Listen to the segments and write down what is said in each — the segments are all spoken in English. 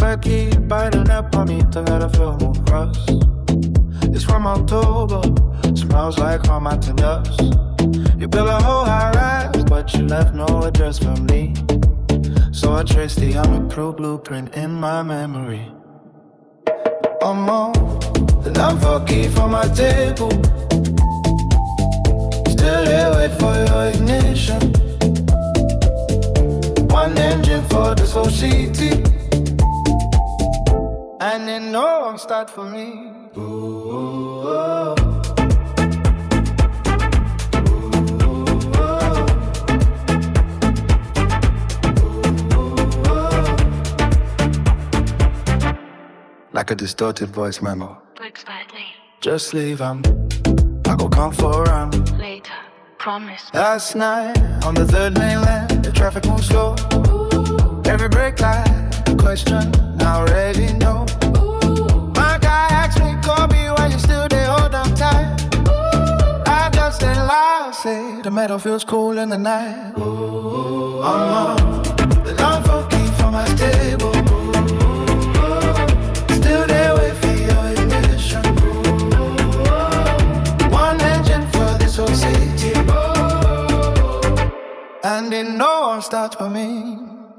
I keep biting up on me to let her feel more rust. It's from October, smells like hot mountain dust. You built a whole high rise, but you left no address for me. So I traced the unapproved blueprint in my memory. I'm on, and I'm fucking for my table. Still here, wait for your ignition. One engine for this whole city, and then no one start for me. Ooh, ooh, ooh. Like a distorted voice memo. Looks badly. Just leave, I go come for a run. Later, promise. Last night, on the third mainland, the traffic moves slow. Every brake light, a question, I already know. My guy asked me, Kobe, why you still there, hold on tight. I just ain't lie, say, the metal feels cool in the night. I'm on, the line for keep from my table. Still there, wait for your ignition. One engine for this whole city, and then no one starts for me.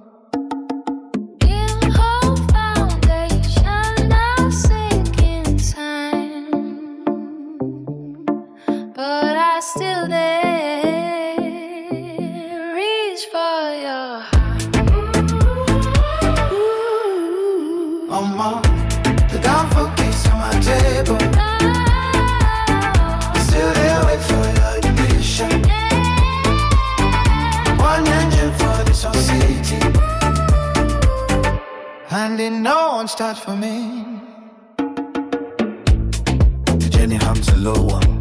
Still there, reach for your heart. I'm on the down for keys on my table. Still there, wait for your ignition. One engine for this whole city, and then no one starts for me. The Jenny hums a low one.